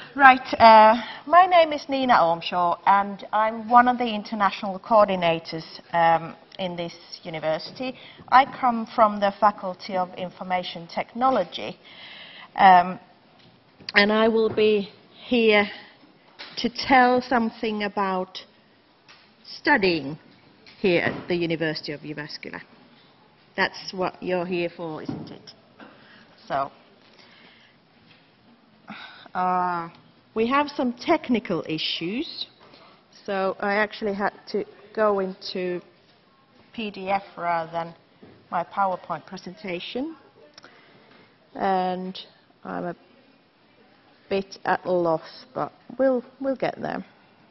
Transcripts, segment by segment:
Right, my name is Nina Ormshaw and I'm one of the international coordinators in this university. I come from the Faculty of Information Technology and I will be here to tell something about studying here at the University of Jyväskylä. That's what you're here for, isn't it? So, we have some technical issues, so I actually had to go into PDF rather than my PowerPoint presentation, and I'm a bit at a loss, but we'll get there.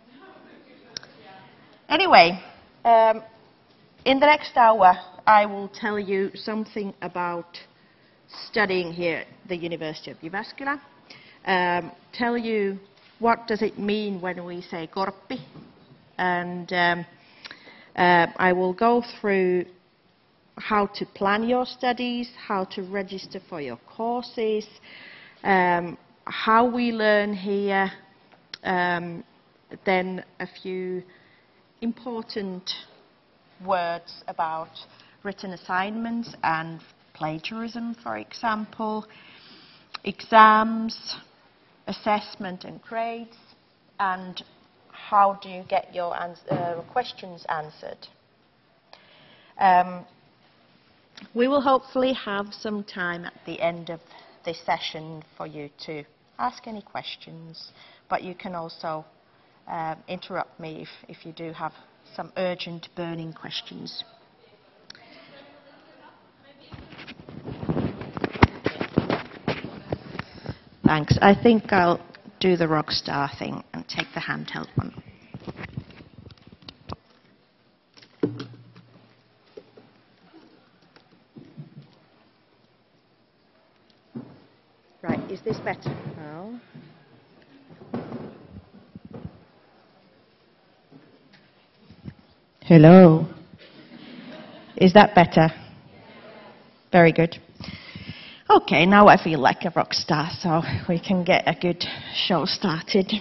Anyway, in the next hour I will tell you something about studying here at the University of Jyväskylä. Tell you what does it mean when we say korppi, and I will go through how to plan your studies, how to register for your courses, how we learn here, then a few important words about written assignments and plagiarism, for example, exams, assessment and grades, and how do you get your questions answered. We will hopefully have some time at the end of this session for you to ask any questions, but you can also interrupt me if you do have some urgent burning questions. Thanks. I think I'll do the rock star thing and take the handheld one. Right, is this better? No. Hello. Is that better? Very good. Okay, now I feel like a rock star, so we can get a good show started.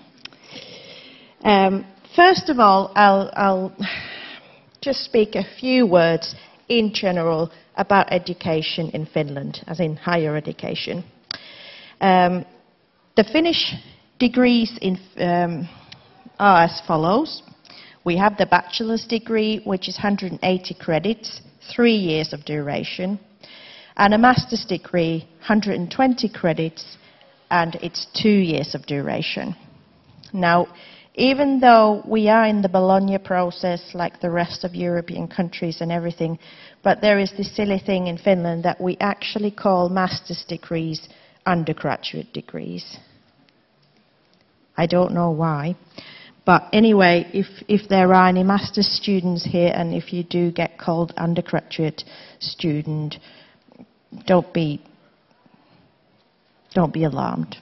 First of all, I'll just speak a few words in general about education in Finland, as in higher education. The Finnish degrees are as follows. We have the bachelor's degree, which is 180 credits, 3 years of duration, and a master's degree, 120 credits, and it's 2 years of duration. Now, even though we are in the Bologna process like the rest of European countries and everything, but there is this silly thing in Finland that we actually call master's degrees undergraduate degrees. I don't know why. But anyway, if there are any master's students here, and if you do get called undergraduate student, don't be alarmed.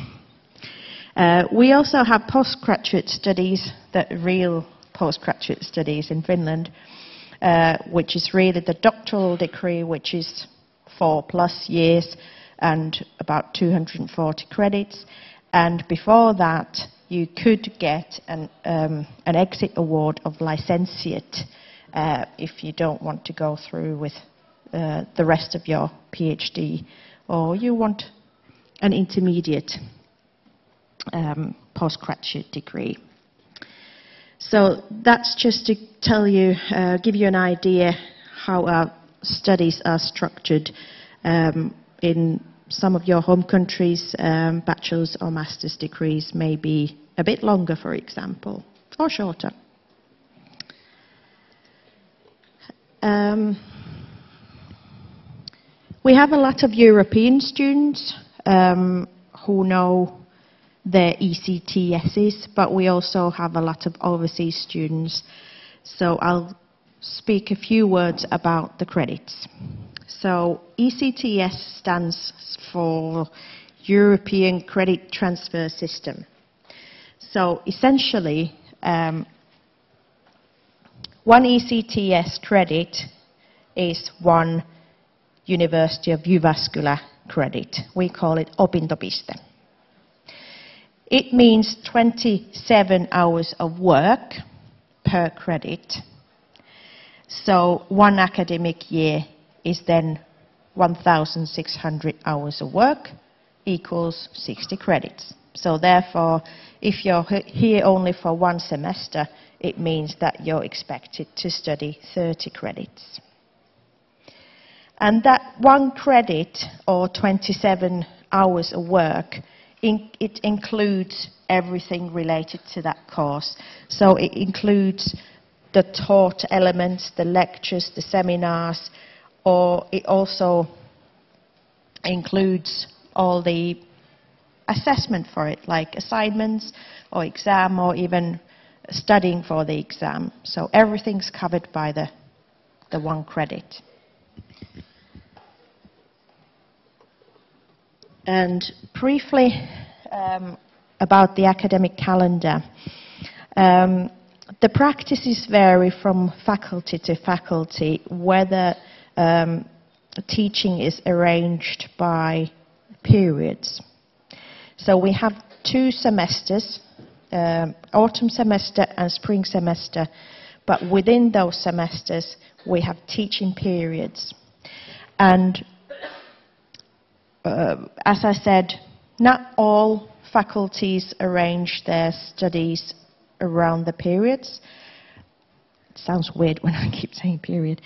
We also have postgraduate studies, the real postgraduate studies in Finland, which is really the doctoral degree, which is 4+ years and about 240 credits. And before that, you could get an exit award of licentiate if you don't want to go through with the rest of your PhD, or you want an intermediate postgraduate degree. So that's just to tell you, give you an idea how our studies are structured. In some of your home countries, bachelor's or master's degrees may be a bit longer, for example, or shorter. We have a lot of European students who know their ECTSs, but we also have a lot of overseas students. So I'll speak a few words about the credits. So ECTS stands for European Credit Transfer System. So essentially, one ECTS credit is one University of Jyväskylä credit. We call it opintopiste. It means 27 hours of work per credit. So one academic year is then 1,600 hours of work equals 60 credits. So therefore, if you're here only for one semester, it means that you're expected to study 30 credits. And that one credit, or 27 hours of work, it includes everything related to that course. So it includes the taught elements, the lectures, the seminars, or it also includes all the assessment for it, like assignments or exam, or even studying for the exam. So everything's covered by the one credit. And briefly about the academic calendar. The practices vary from faculty to faculty, whether teaching is arranged by periods. So we have 2 semesters, autumn semester and spring semester, but within those semesters we have teaching periods. And as I said, not all faculties arrange their studies around the periods. It sounds weird when I keep saying period.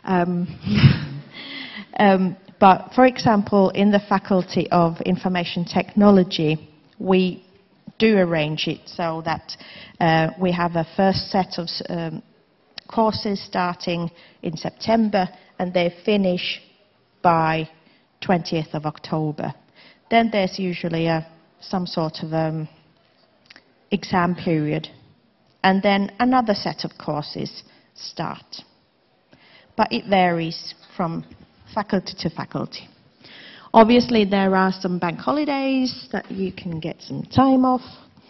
But for example, in the Faculty of Information Technology, we do arrange it so that we have a first set of courses starting in September, and they finish by 20th of October. Then there's usually some sort of exam period, and then another set of courses start. But it varies from faculty to faculty. Obviously, there are some bank holidays that you can get some time off.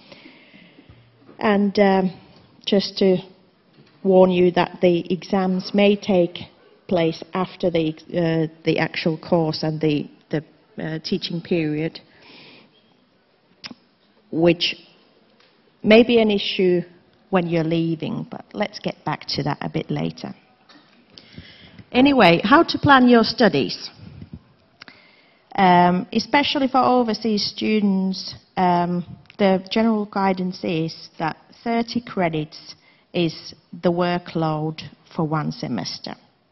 And just to warn you that the exams may take place after the actual course and the teaching period, which may be an issue when you're leaving, but let's get back to that a bit later. Anyway, how to plan your studies. Especially for overseas students, the general guidance is that 30 credits is the workload for one semester.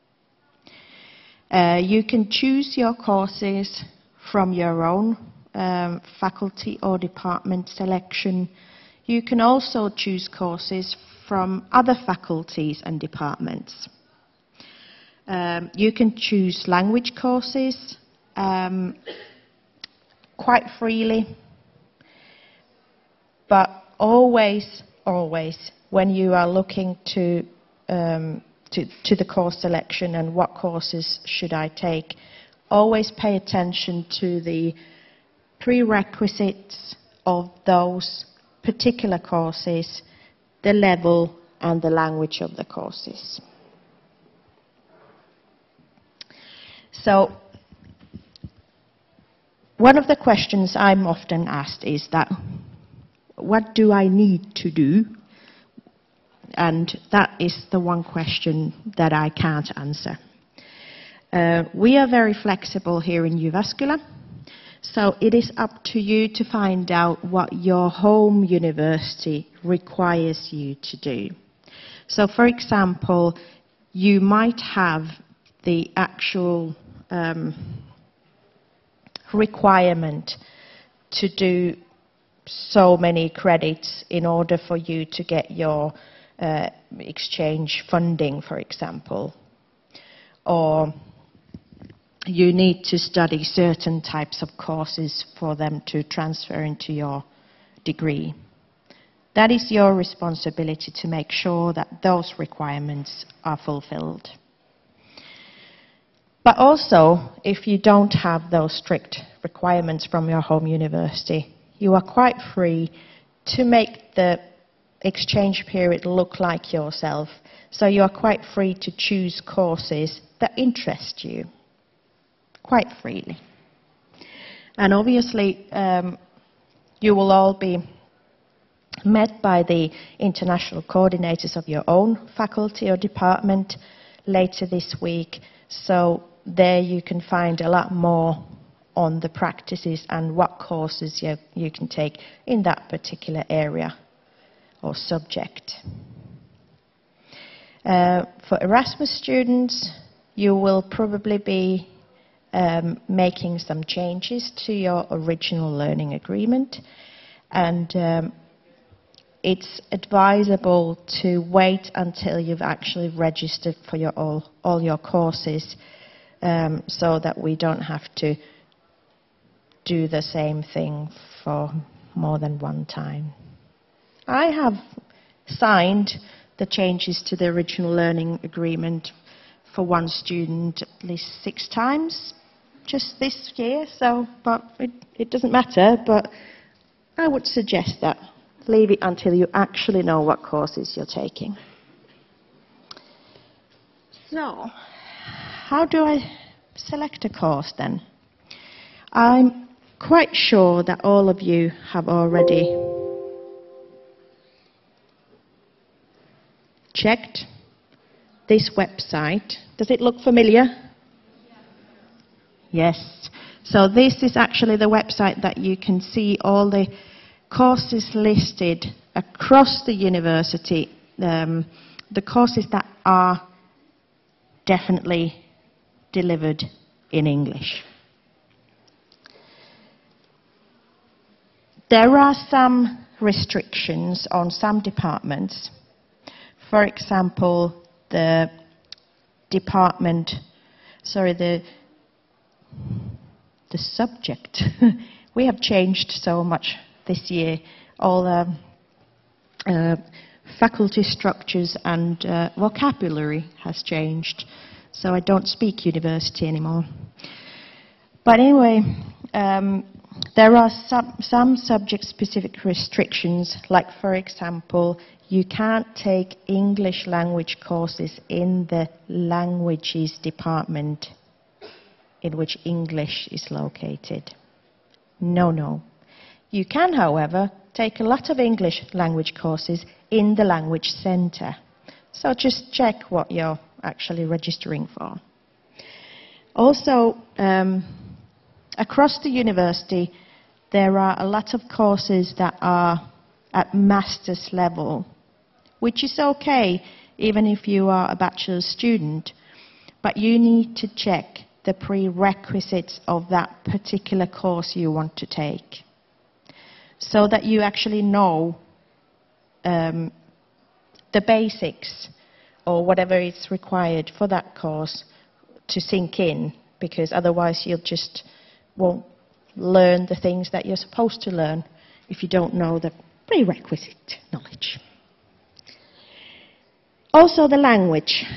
You can choose your courses from your own faculty or department selection. You can also choose courses from other faculties and departments. You can choose language courses quite freely, but always, when you are looking to the course selection and what courses should I take, always pay attention to the prerequisites of those particular courses, the level and the language of the courses. So, one of the questions I'm often asked is that, what do I need to do? And that is the one question that I can't answer. We are very flexible here in Jyväskylä, so it is up to you to find out what your home university requires you to do. So, for example, you might have the actual requirement to do so many credits in order for you to get your exchange funding, for example. Or you need to study certain types of courses for them to transfer into your degree. That is your responsibility to make sure that those requirements are fulfilled. But also, if you don't have those strict requirements from your home university, you are quite free to make the exchange period look like yourself. So you are quite free to choose courses that interest you, quite freely. And obviously, You will all be met by the international coordinators of your own faculty or department later this week. So there you can find a lot more on the practices and what courses you can take in that particular area or subject. For Erasmus students, you will probably be making some changes to your original learning agreement, and it's advisable to wait until you've actually registered for all your courses, so that we don't have to do the same thing for more than one time. I have signed the changes to the original learning agreement for one student at least 6 times just this year, but it doesn't matter, but I would suggest that leave it until you actually know what courses you're taking. So, how do I select a course then? I'm quite sure that all of you have already checked this website. Does it look familiar? Yes. So this is actually the website that you can see all the courses listed across the university, the courses that are definitely delivered in English. There are some restrictions on some departments. For example, the subject. We have changed so much this year. All faculty structures and vocabulary has changed. So I don't speak university anymore. But anyway, there are some subject-specific restrictions, like, for example, you can't take English language courses in the languages department in which English is located. No. You can, however, take a lot of English language courses in the language centre. So just check what you're actually registering for. Also, across the university, there are a lot of courses that are at master's level, which is okay, even if you are a bachelor's student, but you need to check the prerequisites of that particular course you want to take, so that you actually know the basics or whatever is required for that course to sink in, because otherwise you just won't learn the things that you're supposed to learn if you don't know the prerequisite knowledge. Also the language.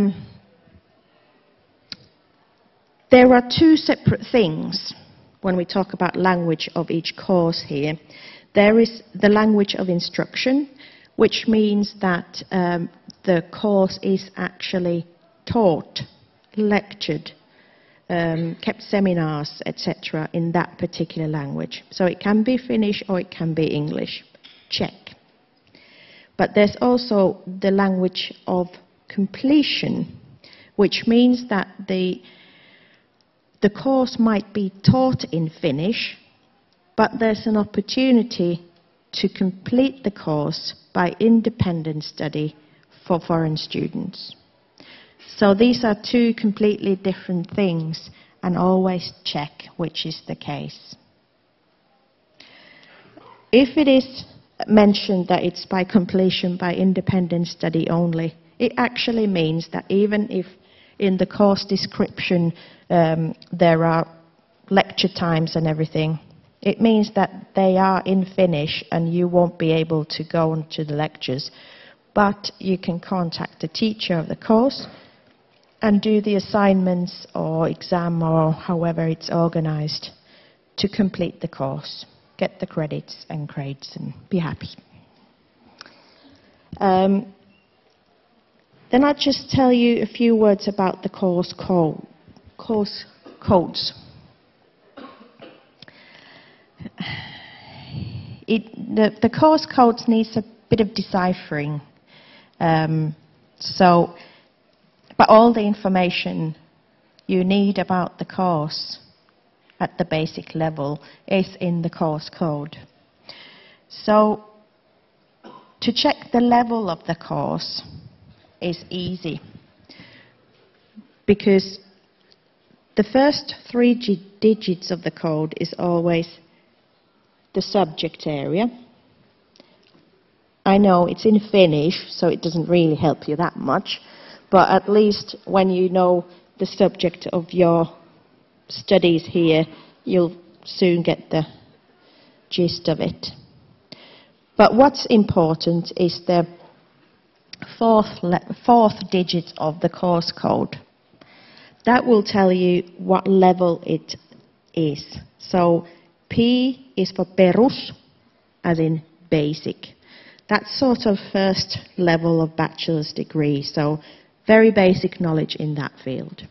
There are 2 separate things when we talk about language of each course here. There is the language of instruction, which means that the course is actually taught, lectured, kept seminars, etc. in that particular language. So it can be Finnish or it can be English. Check. But there's also the language of completion, which means that the course might be taught in Finnish, but there's an opportunity to complete the course by independent study for foreign students. So these are 2 completely different things, and always check which is the case. If it is mentioned that it's by completion by independent study only, it actually means that even if in the course description there are lecture times and everything, it means that they are in Finnish and you won't be able to go on to the lectures, but you can contact the teacher of the course and do the assignments or exam or however it's organized to complete the course, get the credits and grades and be happy. Then I'll just tell you a few words about the course codes. the course codes needs a bit of deciphering. But all the information you need about the course at the basic level is in the course code. So to check the level of the course is easy, because the first 3 digits of the code is always the subject area. I know it's in Finnish, so it doesn't really help you that much, but at least when you know the subject of your studies here, you'll soon get the gist of it. But what's important is the fourth digit of the course code. That will tell you what level it is. So P is for perus, as in basic. That's sort of first level of bachelor's degree, so very basic knowledge in that field.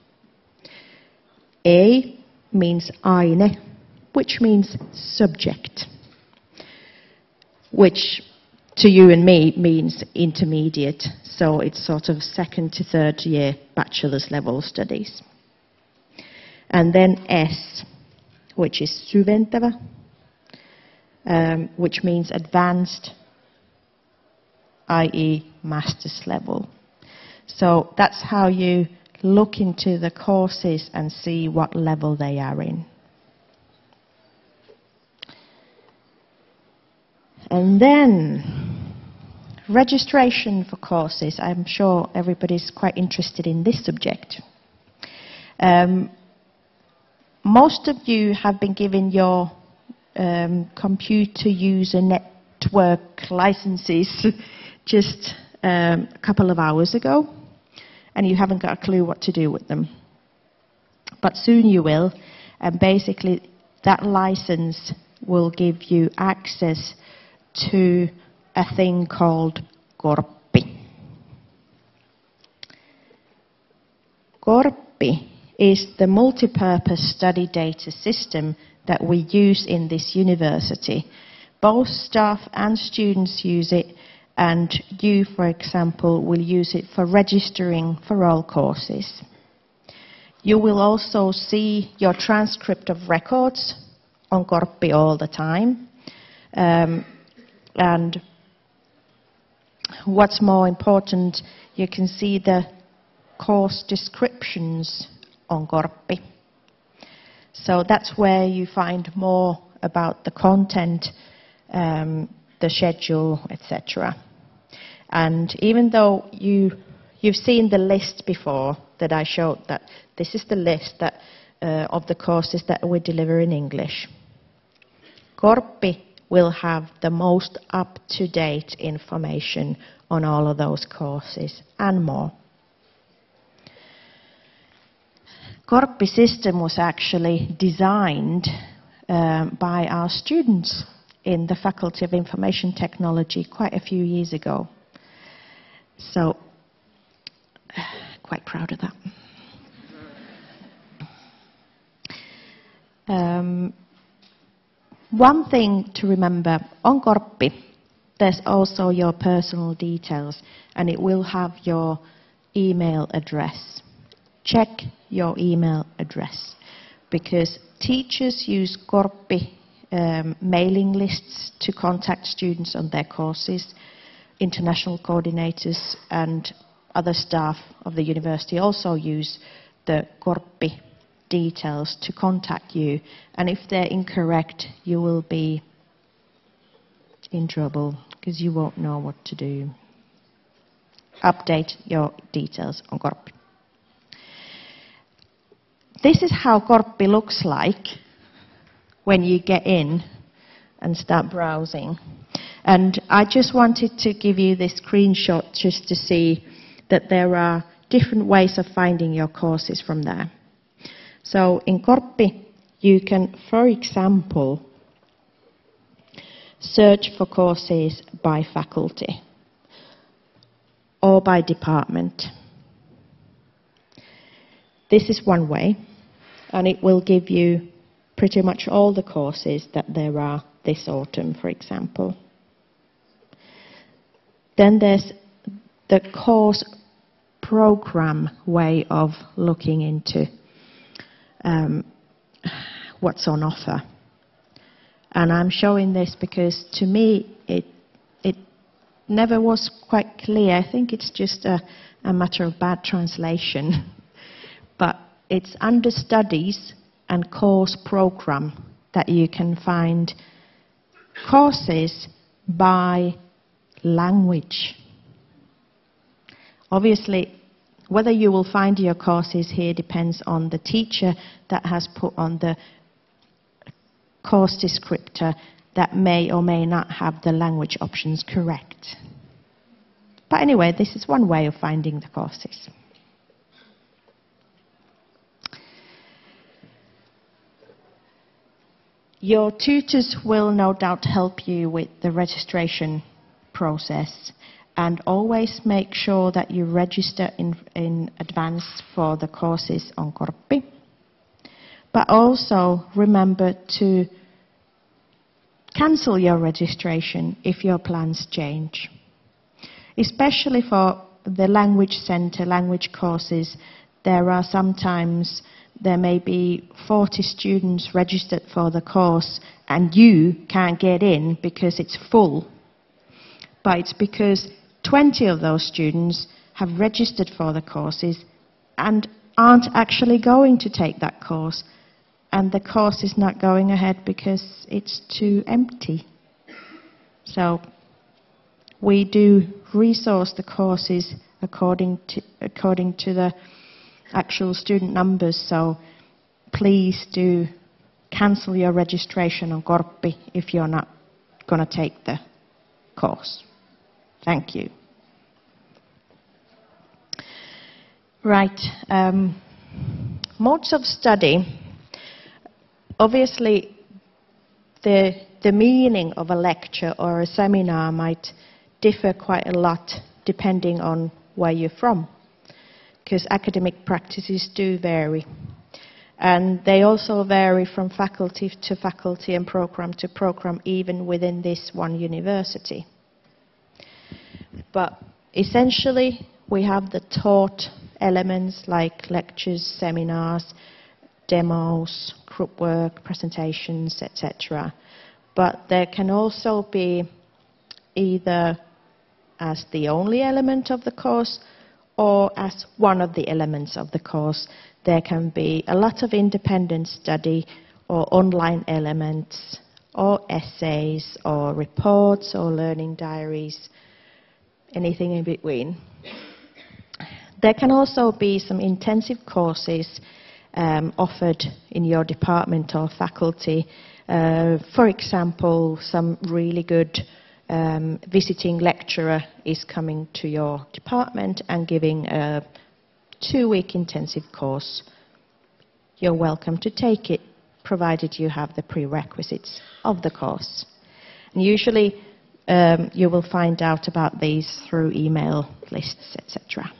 A means aine, which means subject, which to you and me means intermediate, so it's sort of 2nd to 3rd year bachelor's level studies. And then S, which is syventävä, which means advanced, i.e. master's level. So that's how you look into the courses and see what level they are in. And then registration for courses. I'm sure everybody's quite interested in this subject. Most of you have been given your computer user network licenses just a couple of hours ago, and you haven't got a clue what to do with them. But soon you will, and basically that license will give you access to a thing called Korppi. Korppi is the multi-purpose study data system that we use in this university. Both staff and students use it, and you, for example, will use it for registering for all courses. You will also see your transcript of records on Korppi all the time. And what's more important, you can see the course descriptions on Korppi. So that's where you find more about the content, the schedule, etc. And even though you've seen the list before that I showed, that this is the list that, of the courses that we deliver in English, Korppi will have the most up-to-date information on all of those courses and more. Korppi system was actually designed by our students in the Faculty of Information Technology quite a few years ago. So, quite proud of that. One thing to remember, on Korppi, there's also your personal details, and it will have your email address. Check your email address, because teachers use Korppi mailing lists to contact students on their courses. International coordinators and other staff of the university also use the Korppi details to contact you, and if they're incorrect, you will be in trouble because you won't know what to do. Update your details on Korppi. This is how Korppi looks like when you get in and start browsing. And I just wanted to give you this screenshot just to see that there are different ways of finding your courses from there. So in Korppi, you can, for example, search for courses by faculty or by department. This is one way, and it will give you pretty much all the courses that there are this autumn, for example. Then there's the course program way of looking into what's on offer. And I'm showing this because to me it never was quite clear. I think it's just a matter of bad translation. But it's under studies and course program that you can find courses by language. Obviously, whether you will find your courses here depends on the teacher that has put on the course descriptor that may or may not have the language options correct. But anyway, this is one way of finding the courses. Your tutors will no doubt help you with the registration process, and always make sure that you register in advance for the courses on Korppi. But also remember to cancel your registration if your plans change. Especially for the language center, language courses, there may be 40 students registered for the course and you can't get in because it's full. But it's because 20 of those students have registered for the courses and aren't actually going to take that course. And the course is not going ahead because it's too empty. So we do resource the courses according to the actual student numbers. So please do cancel your registration on Korppi if you're not going to take the course. Thank you. Right. Modes of study. Obviously, the meaning of a lecture or a seminar might differ quite a lot depending on where you're from, because academic practices do vary. And they also vary from faculty to faculty and program to program, even within this one university. But essentially, we have the taught elements like lectures, seminars, demos, group work, presentations, etc. But there can also be either as the only element of the course or as one of the elements of the course. There can be a lot of independent study or online elements or essays or reports or learning diaries, anything in between. There can also be some intensive courses offered in your department or faculty. For example, some really good visiting lecturer is coming to your department and giving a 2-week intensive course. You're welcome to take it, provided you have the prerequisites of the course. And usually you will find out about these through email lists, etc.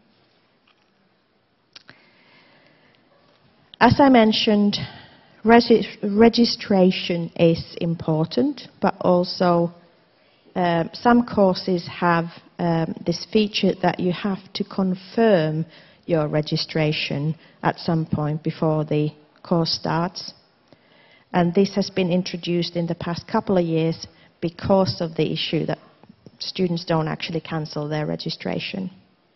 As I mentioned, registration is important, but also some courses have this feature that you have to confirm your registration at some point before the course starts. And this has been introduced in the past couple of years because of the issue that students don't actually cancel their registration.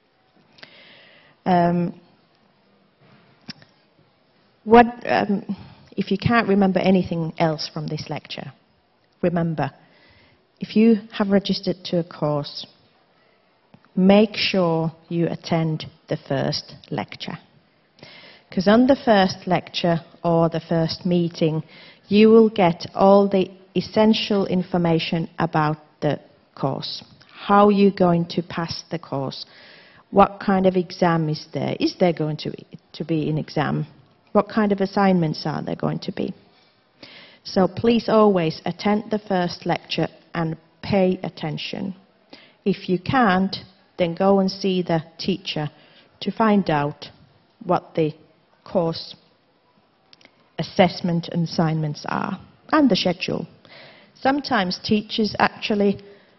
If you can't remember anything else from this lecture, remember, if you have registered to a course, make sure you attend the first lecture. Because on the first lecture or the first meeting, you will get all the essential information about the course. How you're going to pass the course. What kind of exam is there? Is there going to be an exam? What kind of assignments are there going to be? So please always attend the first lecture and pay attention. If you can't, then go and see the teacher to find out what the course assessment and assignments are, and the schedule. Sometimes teachers actually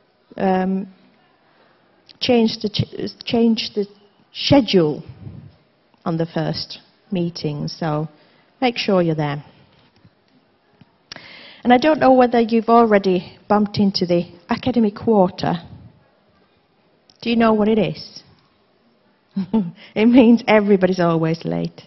change the schedule on the first meeting, so make sure you're there. And I don't know whether you've already bumped into the academic quarter. Do you know what it is? It means everybody's always late.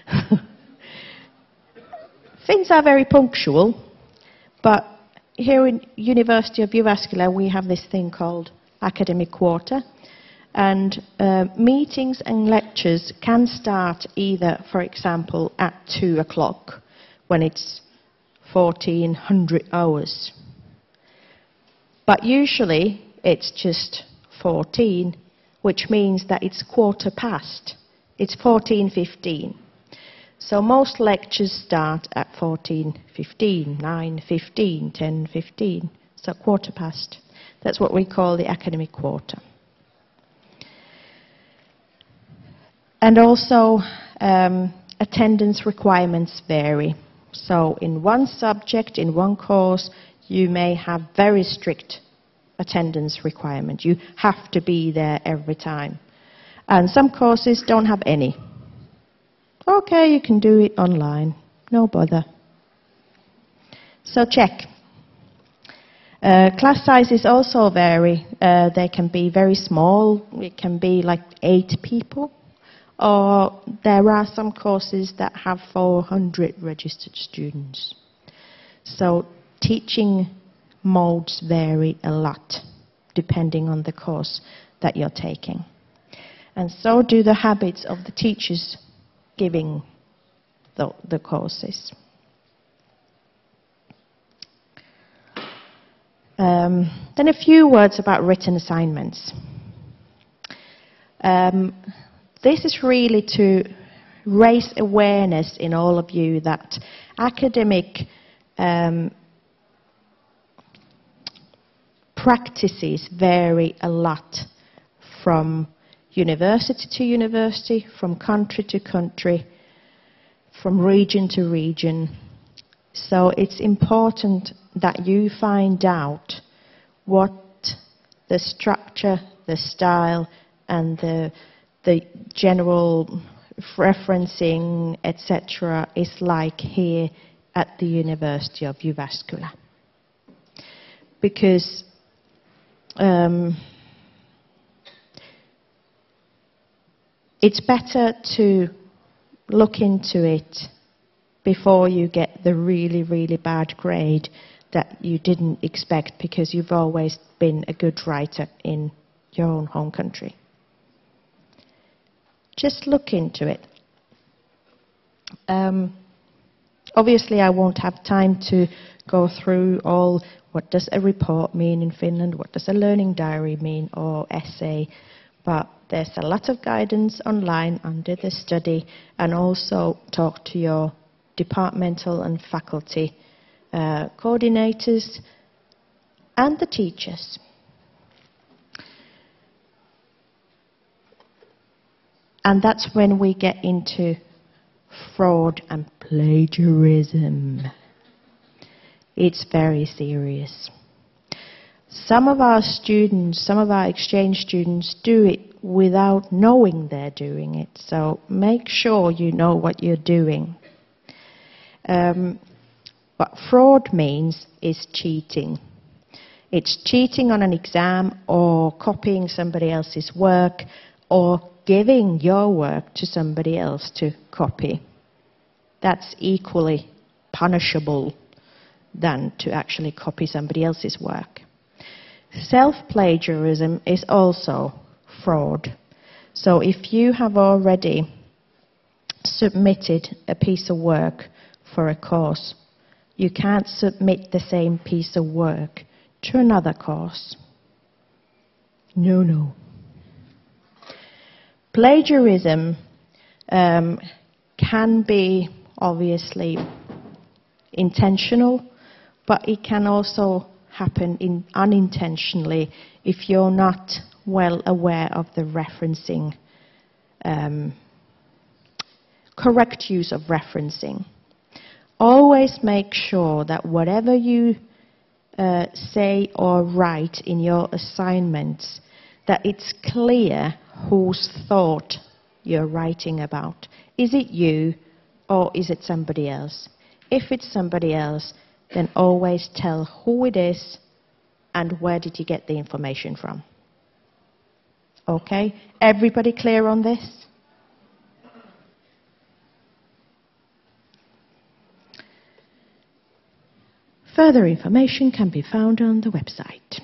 Finns are very punctual, but here in University of Jyväskylä we have this thing called academic quarter, and meetings and lectures can start either, for example, at 2 o'clock when it's 1400 hours. But usually it's just 14, which means that it's quarter past. It's 14:15. So most lectures start at 14:15, 9:15, 10:15. So quarter past. That's what we call the academic quarter. And also attendance requirements vary. So in one subject, in one course, you may have very strict attendance requirement. You have to be there every time. And some courses don't have any. Okay, you can do it online. No bother. So check. Class sizes also vary. They can be very small. It can be like 8 people. Or there are some courses that have 400 registered students. So teaching modes vary a lot depending on the course that you're taking. And so do the habits of the teachers giving the courses. Then a few words about written assignments. This is really to raise awareness in all of you that academic practices vary a lot from university to university, from country to country, from region to region. So it's important that you find out what the structure, the style, and the general referencing, etc., is like here at the University of Jyväskylä. Because it's better to look into it before you get the really, really bad grade that you didn't expect because you've always been a good writer in your own home country. Just look into it. Obviously, I won't have time to go through all what does a report mean in Finland, what does a learning diary mean, or essay, but there's a lot of guidance online under the study, and also talk to your departmental and faculty coordinators and the teachers. And that's when we get into fraud and plagiarism. It's very serious. Some of our students, some of our exchange students do it without knowing they're doing it. So make sure you know what you're doing. What fraud means is cheating. It's cheating on an exam or copying somebody else's work or giving your work to somebody else to copy. That's equally punishable than to actually copy somebody else's work. Self-plagiarism is also fraud. So if you have already submitted a piece of work for a course, you can't submit the same piece of work to another course. No. Plagiarism can be obviously intentional, but it can also happen unintentionally if you're not well aware of the referencing, correct use of referencing. Always make sure that whatever you say or write in your assignments that it's clear whose thought you're writing about. Is it you or is it somebody else? If it's somebody else, then always tell who it is and where did you get the information from. Okay? Everybody clear on this? Further information can be found on the website.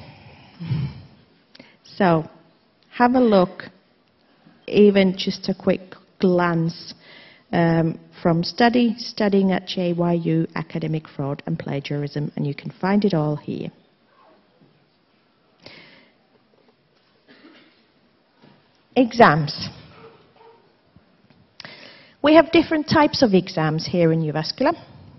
So, have a look, even just a quick glance from studying at JYU, academic fraud and plagiarism, and you can find it all here. Exams. We have different types of exams here in Jyväskylä.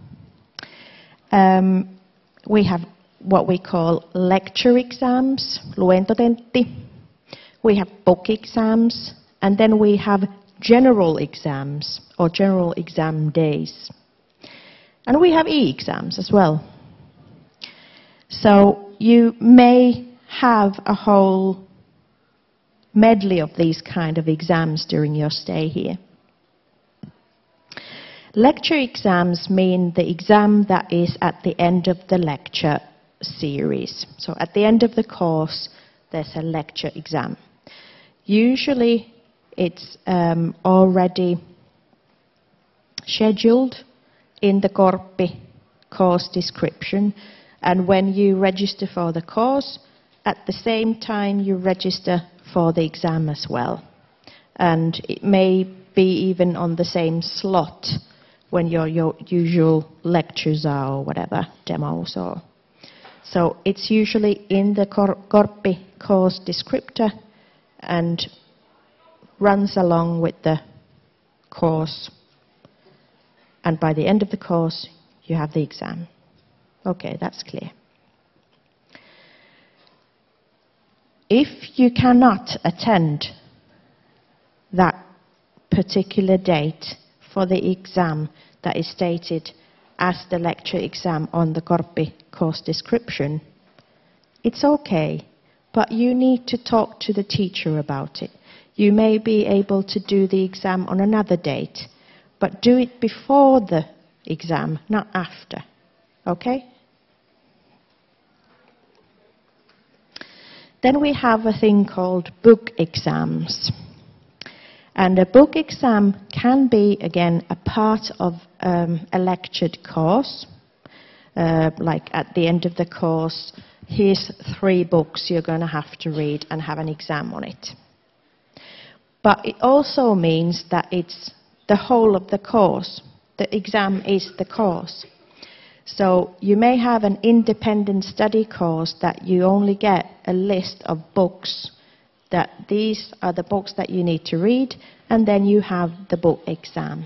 We have what we call lecture exams, luentotentti. We have book exams, and then we have general exams, or general exam days. And we have e-exams as well. So you may have a whole medley of these kind of exams during your stay here. Lecture exams mean the exam that is at the end of the lecture series. So at the end of the course, there's a lecture exam. Usually it's already scheduled in the Korppi course description, and when you register for the course, at the same time you register for the exam as well. And it may be even on the same slot when your usual lectures are, or whatever, demos or. So it's usually in the Korppi course descriptor and runs along with the course. And by the end of the course, you have the exam. Okay, that's clear. If you cannot attend that particular date for the exam that is stated as the lecture exam on the Korppi course description, it's okay, but you need to talk to the teacher about it. You may be able to do the exam on another date, but do it before the exam, not after. Okay? Then we have a thing called book exams. And a book exam can be, again, a part of a lectured course. Like at the end of the course, here's 3 books you're going to have to read and have an exam on it. But it also means that it's the whole of the course. The exam is the course. So you may have an independent study course that you only get a list of books, that these are the books that you need to read, and then you have the book exam.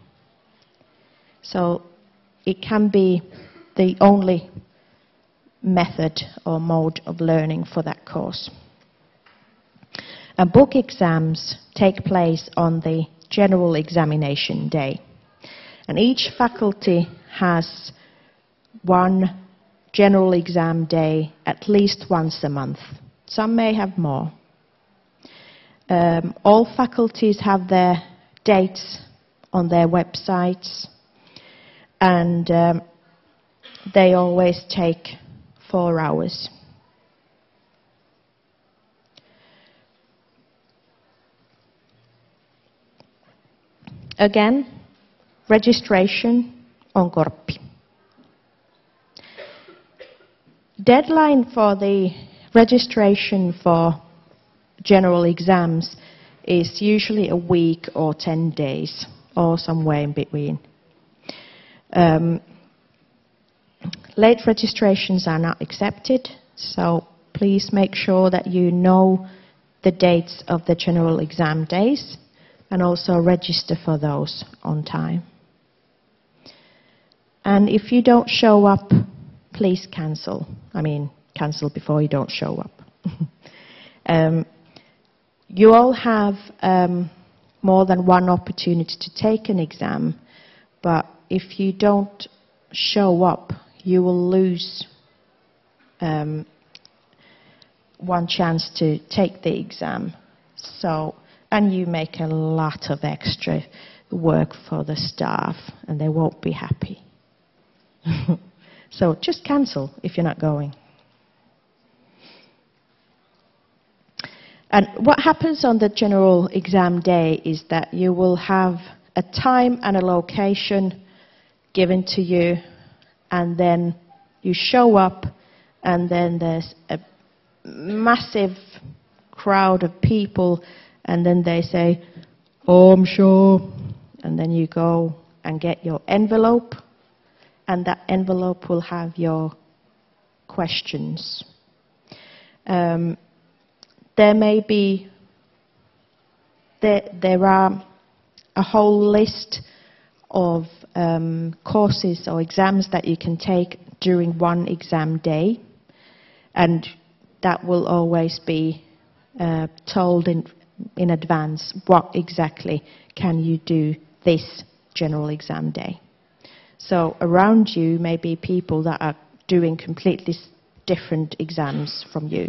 So it can be the only method or mode of learning for that course. And book exams take place on the general examination day. And each faculty has one general exam day at least once a month. Some may have more. All faculties have their dates on their websites, and they always take 4 hours. Again, registration on Korppi. Deadline for the registration for general exams is usually a week or 10 days, or somewhere in between. Late registrations are not accepted, so please make sure that you know the dates of the general exam days and also register for those on time. And if you don't show up, please cancel. I mean, cancel before you don't show up. You all have more than one opportunity to take an exam, but if you don't show up, you will lose one chance to take the exam. So, and you make a lot of extra work for the staff, and they won't be happy. So just cancel if you're not going. And what happens on the general exam day is that you will have a time and a location given to you, and then you show up, and then there's a massive crowd of people, and then they say, "Oh, I'm sure," and then you go and get your envelope, and that envelope will have your questions. There may be, there are a whole list of courses or exams that you can take during one exam day, and that will always be told in advance what exactly can you do this general exam day. So around you may be people that are doing completely different exams from you.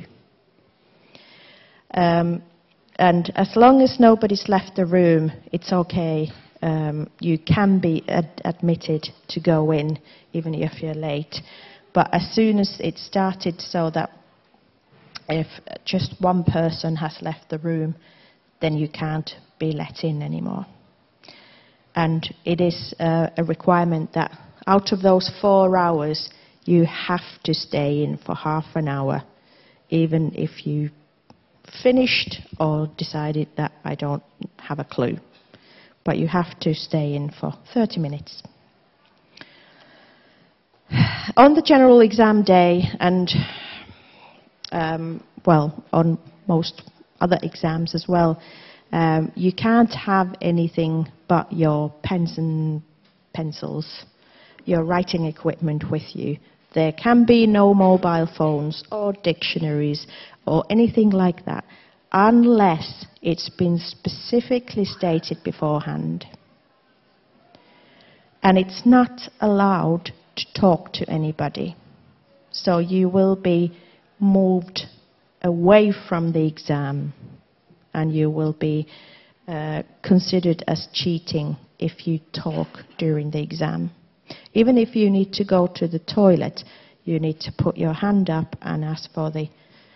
And as long as nobody's left the room, it's okay. You can be admitted to go in, even if you're late. But as soon as it started, so that if just one person has left the room, then you can't be let in anymore. And it is a requirement that out of those 4 hours, you have to stay in for half an hour, even if you finished or decided that I don't have a clue. But you have to stay in for 30 minutes. On the general exam day, and well, on most other exams as well, you can't have anything but your pens and pencils, your writing equipment with you. There can be no mobile phones or dictionaries or anything like that, unless it's been specifically stated beforehand. And it's not allowed to talk to anybody. So you will be moved away from the exam, and you will be considered as cheating if you talk during the exam. Even if you need to go to the toilet, you need to put your hand up and ask for the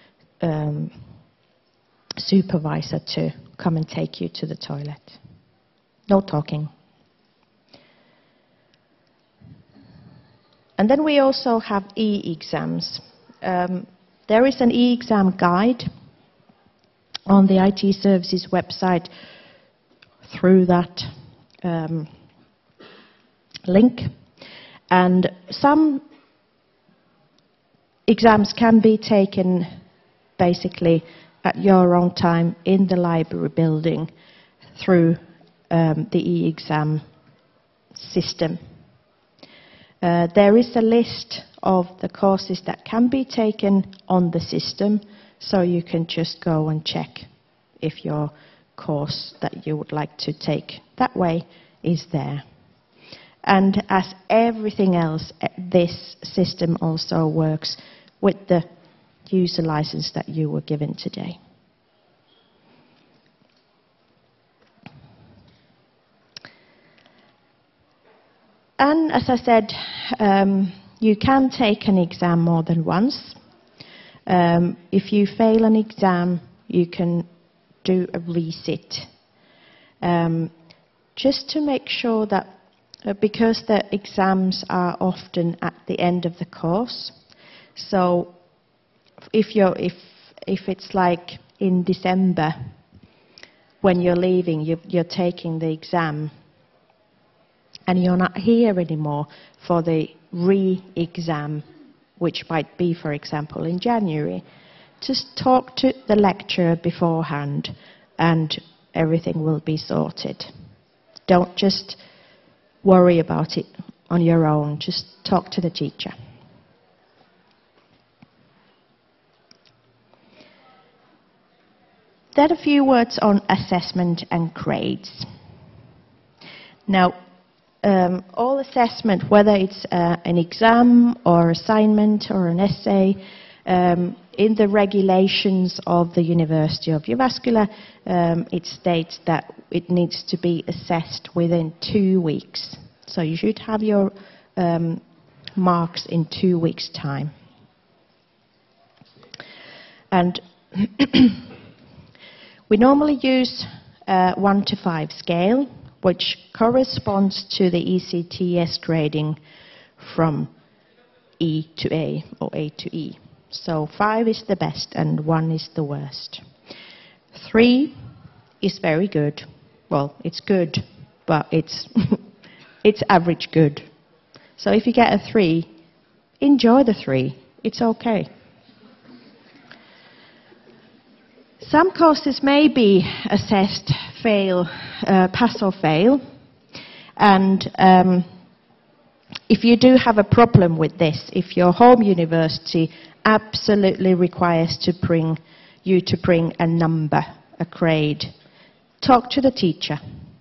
supervisor to come and take you to the toilet. No talking. And then we also have e-exams. There is an e-exam guide on the IT Services website through that link. And some exams can be taken basically at your own time in the library building through the e-exam system. There is a list of the courses that can be taken on the system, so you can just go and check if your course that you would like to take that way is there. And as everything else, this system also works with the user license that you were given today. And as I said, you can take an exam more than once. If you fail an exam, you can do a resit. Just to make sure that, because the exams are often at the end of the course, so if it's like in December, when you're leaving, you're taking the exam, and you're not here anymore for the re-exam, which might be, for example, in January, just talk to the lecturer beforehand and everything will be sorted. Don't just worry about it on your own, just talk to the teacher. Then a few words on assessment and grades. Now, all assessment, whether it's an exam or assignment or an essay, in the regulations of the University of Jyväskylä, it states that it needs to be assessed within 2 weeks. So you should have your marks in 2 weeks' time. And we normally use 1 to 5 scale, which corresponds to the ECTS grading from E to A or A to E. So 5 is the best and 1 is the worst. 3 is very good. Well, it's good, but it's it's average good. So if you get a 3, enjoy the 3. It's okay. Some courses may be assessed fail, pass or fail, and if you do have a problem with this, if your home university absolutely requires you to bring a number, a grade, talk to the teacher.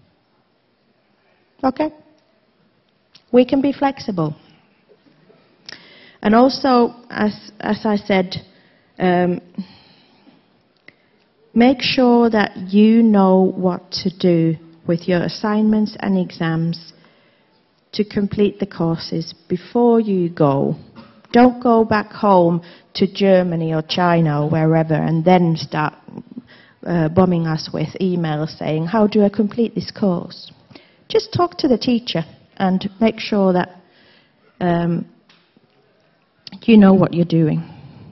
Okay? We can be flexible. And also, as I said, make sure that you know what to do with your assignments and exams to complete the courses before you go. Don't go back home to Germany or China or wherever and then start bombing us with emails saying, how do I complete this course? Just talk to the teacher and make sure that you know what you're doing.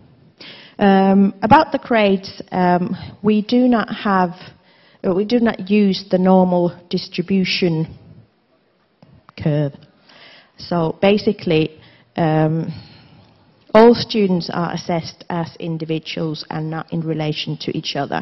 About the grades, we do not use the normal distribution curve. So basically, all students are assessed as individuals and not in relation to each other.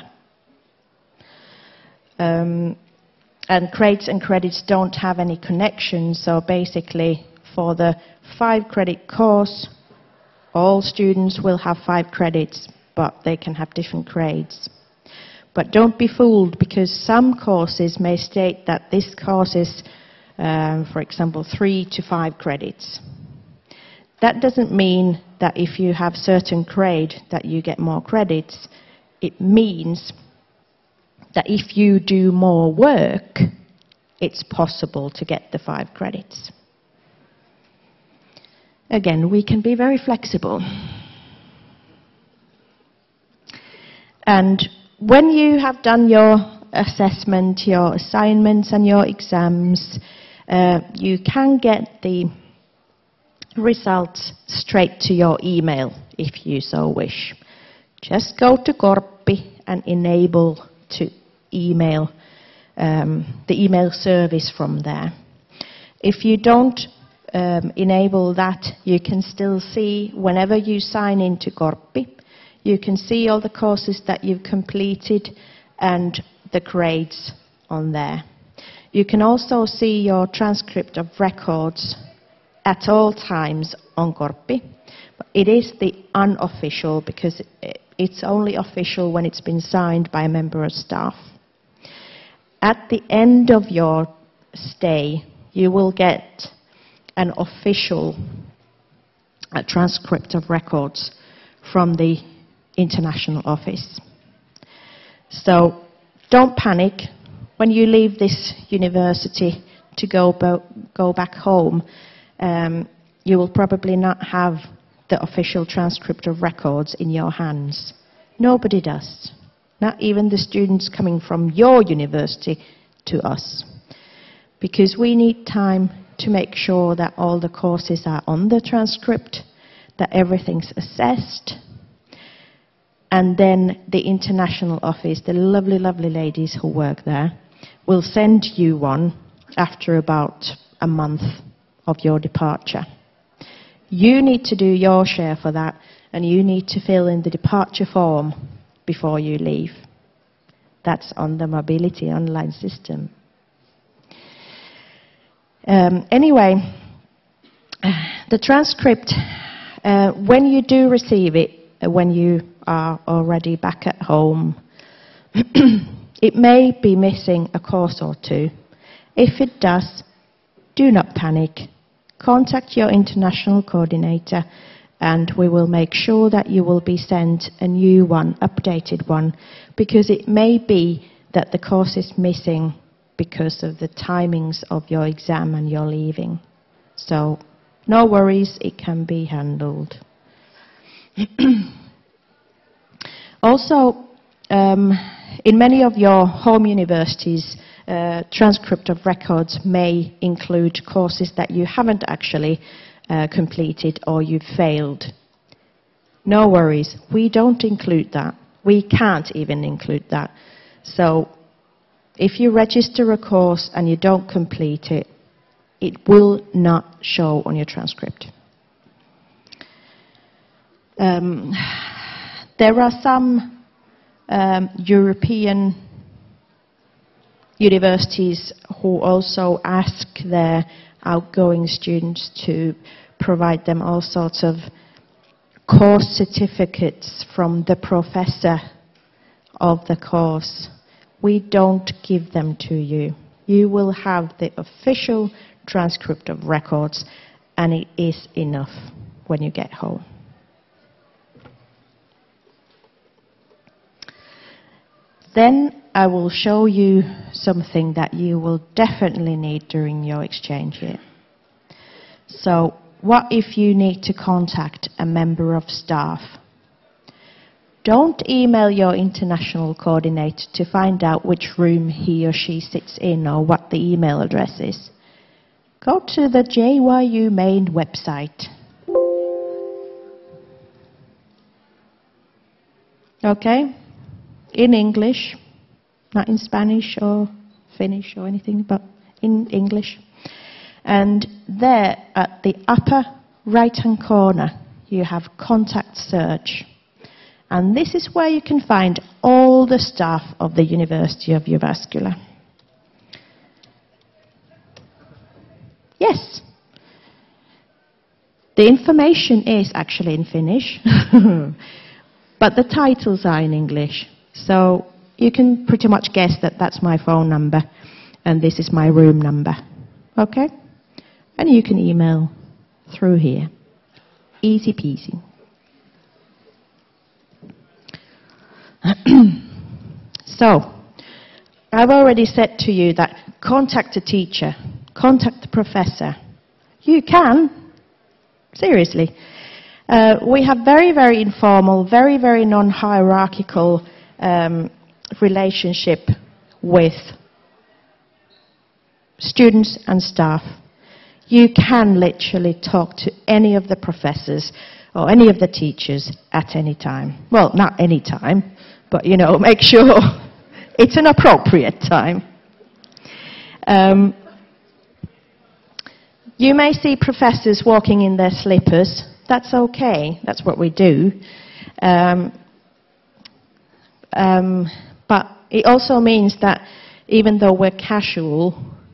And grades and credits don't have any connection, so basically for the 5-credit course, all students will have 5 credits, but they can have different grades. But don't be fooled, because some courses may state that this course is, for example, 3 to 5 credits. That doesn't mean that if you have certain grade that you get more credits. It means that if you do more work, it's possible to get the 5 credits. Again, we can be very flexible. And when you have done your assessment, your assignments and your exams, you can get the results straight to your email if you so wish. Just go to Korppi and enable to email the email service from there. If you don't enable that, you can still see whenever you sign into Korppi, you can see all the courses that you've completed and the grades on there. You can also see your transcript of records at all times on Korppi. It is the unofficial, because it's only official when it's been signed by a member of staff. At the end of your stay, you will get an official transcript of records from the international office. So don't panic. When you leave this university to go back home, you will probably not have the official transcript of records in your hands. Nobody does. Not even the students coming from your university to us. Because we need time to make sure that all the courses are on the transcript, that everything's assessed, and then the international office, the lovely, lovely ladies who work there, will send you one after about a month of your departure. You need to do your share for that, and you need to fill in the departure form before you leave. That's on the Mobility online system. Anyway, the transcript, when you do receive it, when you are already back at home, it may be missing a course or two. If it does, do not panic. Contact your international coordinator and we will make sure that you will be sent a new one, updated one, because it may be that the course is missing because of the timings of your exam and your leaving. So no worries, it can be handled. Also, in many of your home universities, transcript of records may include courses that you haven't actually completed or you've failed. No worries, we don't include that. We can't even include that. So if you register a course and you don't complete it, it will not show on your transcript. There are some European universities who also ask their outgoing students to provide them all sorts of course certificates from the professor of the course. We don't give them to you. You will have the official transcript of records, and it is enough when you get home. Then I will show you something that you will definitely need during your exchange year. So, what if you need to contact a member of staff? Don't email your international coordinator to find out which room he or she sits in or what the email address is. Go to the JYU main website. Okay? In English, not in Spanish or Finnish or anything, but in English. And there at the upper right-hand corner, you have contact search. And this is where you can find all the staff of the University of Jyväskylä. Yes. The information is actually in Finnish, but the titles are in English. So you can pretty much guess that that's my phone number and this is my room number. Okay? And you can email through here. Easy peasy. So, I've already said to you that contact the teacher, contact the professor. You can. Seriously. We have very, very informal, very, very non-hierarchical relationship with students and staff. You can literally talk to any of the professors or any of the teachers at any time. Well, not any time, but, you know, make sure it's an appropriate time. You may see professors walking in their slippers. That's okay. That's what we do. But it also means that even though we're casual,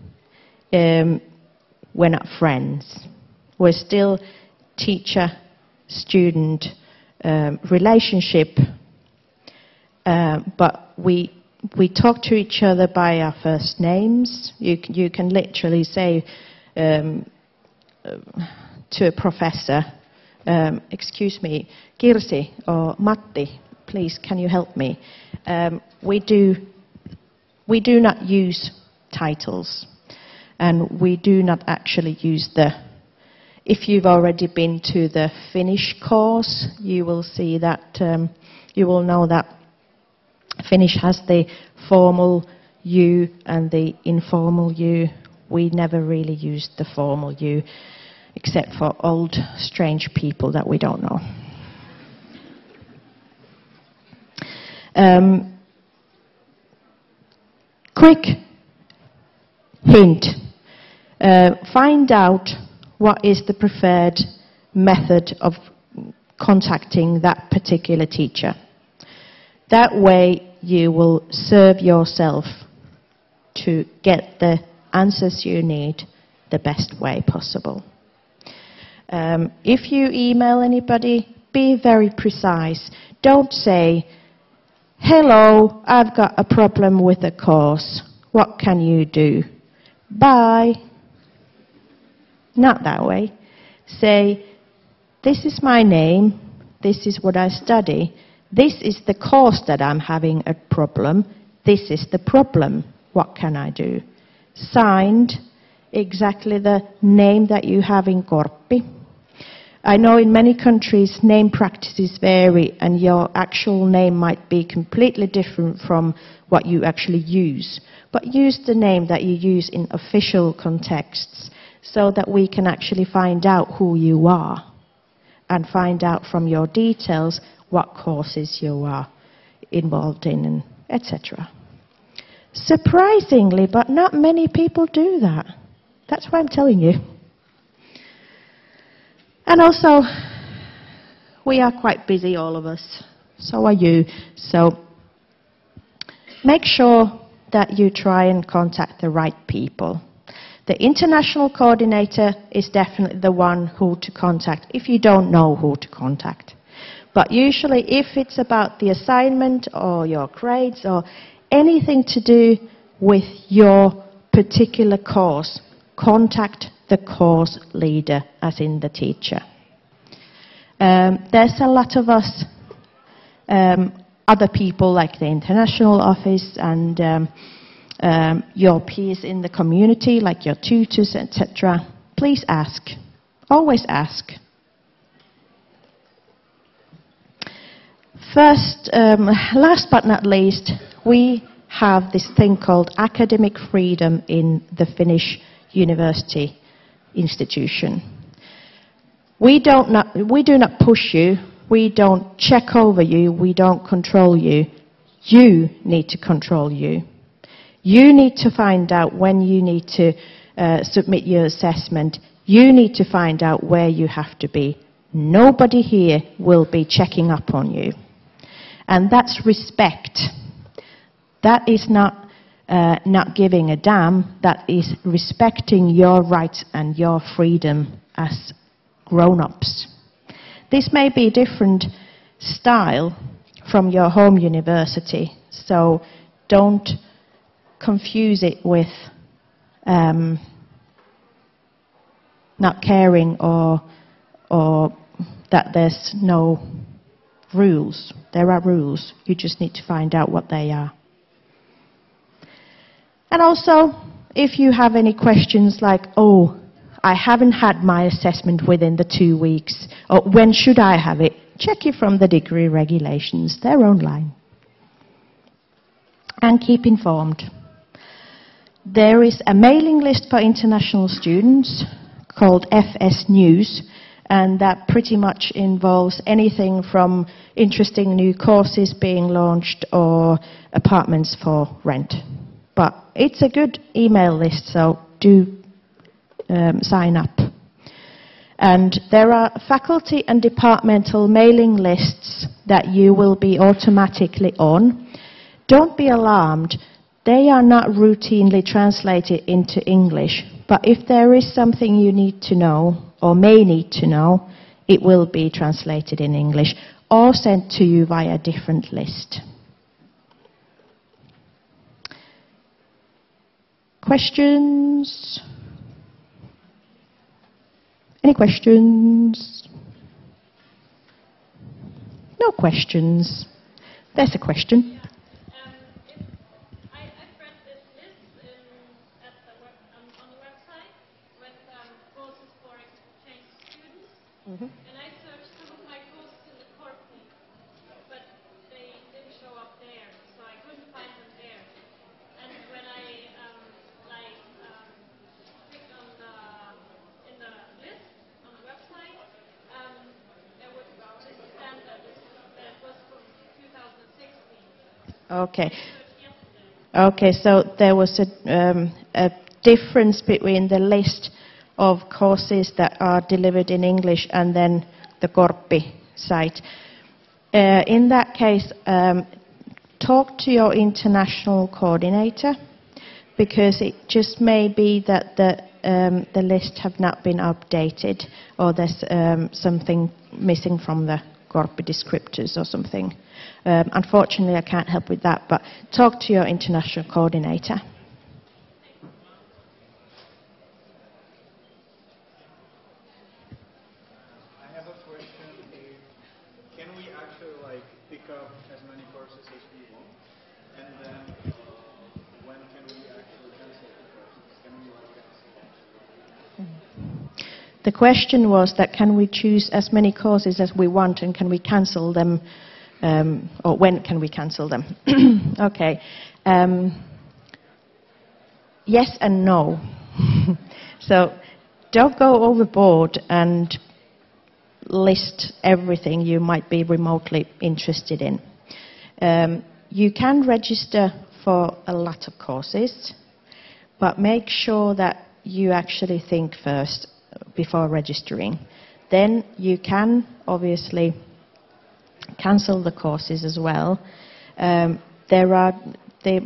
we're not friends. We're still teacher-student relationship, but we talk to each other by our first names. You can literally say to a professor, excuse me, Kirsi or Matti, please can you help me? We do not use titles, and we do not actually use if you've already been to the Finnish course, you will see that, you will know that Finnish has the formal you and the informal you. We never really used the formal you, except for old, strange people that we don't know. Quick hint. Find out what is the preferred method of contacting that particular teacher. That way you will serve yourself to get the answers you need the best way possible. If you email anybody, be very precise. Don't say, hello, I've got a problem with the course. What can you do? Bye. Not that way. Say, this is my name, this is what I study, this is the cause that I'm having a problem, this is the problem, what can I do? Signed, exactly the name that you have in Korpi. I know in many countries name practices vary and your actual name might be completely different from what you actually use. But use the name that you use in official contexts so that we can actually find out who you are and find out from your details what courses you are involved in, and etc. Surprisingly, but not many people do that. That's why I'm telling you. And also, we are quite busy, all of us. So are you. So make sure that you try and contact the right people. The international coordinator is definitely the one who to contact if you don't know who to contact. But usually if it's about the assignment or your grades or anything to do with your particular course, contact the course leader, as in the teacher. There's a lot of us, other people like the international office and your peers in the community, like your tutors, etc. Please ask. Always ask. First, last but not least, we have this thing called academic freedom in the Finnish university institution. We do not push you, we don't check over you, we don't control you. You need to control you. You need to find out when you need to submit your assessment. You need to find out where you have to be. Nobody here will be checking up on you. And that's respect. That is not giving a damn. That is respecting your rights and your freedom as grown-ups. This may be a different style from your home university, so don't confuse it with not caring or that there's no rules. There are rules. You just need to find out what they are. And also, if you have any questions like, oh, I haven't had my assessment within the 2 weeks, or when should I have it? Check it from the degree regulations. They're online. And keep informed. There is a mailing list for international students called FS News, and that pretty much involves anything from interesting new courses being launched or apartments for rent. But it's a good email list, so do sign up. And there are faculty and departmental mailing lists that you will be automatically on. Don't be alarmed. They are not routinely translated into English, but if there is something you need to know or may need to know, it will be translated in English or sent to you via a different list. Questions? Any questions? No questions. There's a question. I've read this list on the website with courses for exchange students, and I searched some of my courses in the Korpi, but they didn't show up there, so I couldn't find them there. And when I clicked on in the list on the website, there was this standard that was from 2016. Okay. Okay, so there was a difference between the list of courses that are delivered in English and then the Korpi site. In that case, talk to your international coordinator, because it just may be that the list have not been updated, or there's something missing from the Korpi descriptors or something. Unfortunately, I can't help with that, but talk to your international coordinator. the question was that can we choose as many courses as we want and can we cancel them, or when can we cancel them? Okay. Yes and no. So don't go overboard and list everything you might be remotely interested in. You can register for a lot of courses, but make sure that you actually think first before registering. Then you can obviously cancel the courses as well. There are the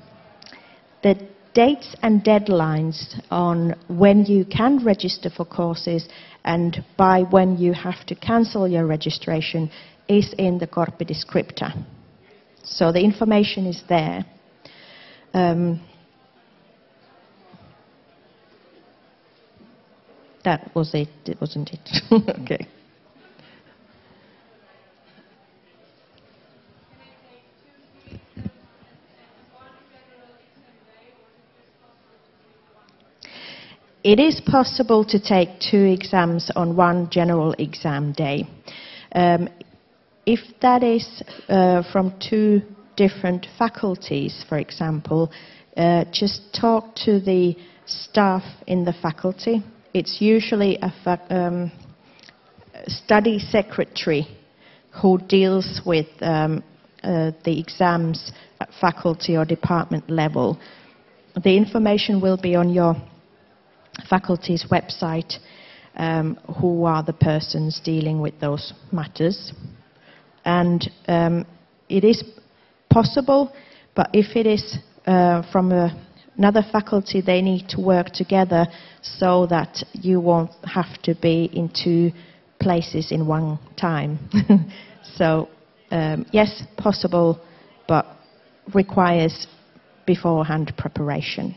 dates and deadlines on when you can register for courses and by when you have to cancel your registration is in the Corpi Descripta. So the information is there. That was it, wasn't it? Okay. It is possible to take 2 exams on one general exam day. If that is from 2 different faculties, for example, just talk to the staff in the faculty. It's usually a study secretary who deals with the exams at faculty or department level. The information will be on your faculty's website, who are the persons dealing with those matters. And it is possible, but if it is from another faculty, they need to work together so that you won't have to be in 2 places in one time. So, yes, possible, but requires beforehand preparation.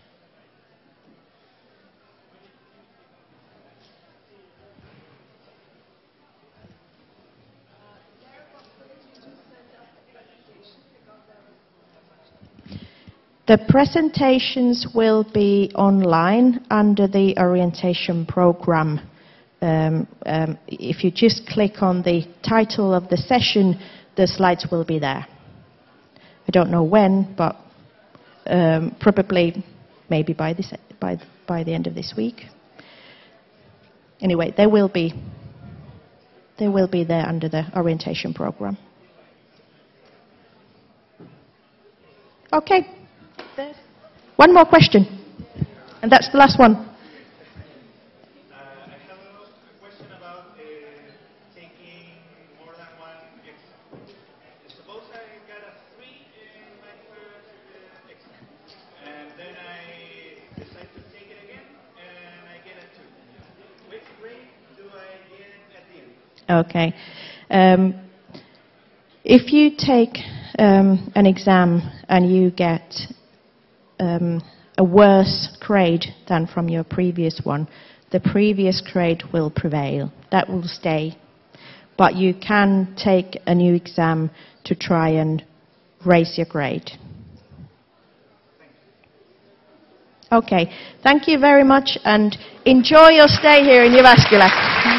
The presentations will be online under the orientation program. If you just click on the title of the session, the slides will be there. I don't know when, but probably maybe by the end of this week. Anyway, they will be there under the orientation program. Okay. One more question, and that's the last one. I have a question about taking more than one exam. Suppose I got a 3 in my first exam, and then I decide to take it again, and I get a 2. Which grade do I get at the end? Okay. If you take an exam and you get a worse grade than from your previous one, the previous grade will prevail. That will stay. But you can take a new exam to try and raise your grade. Okay. Thank you very much and enjoy your stay here in Jyväskylä.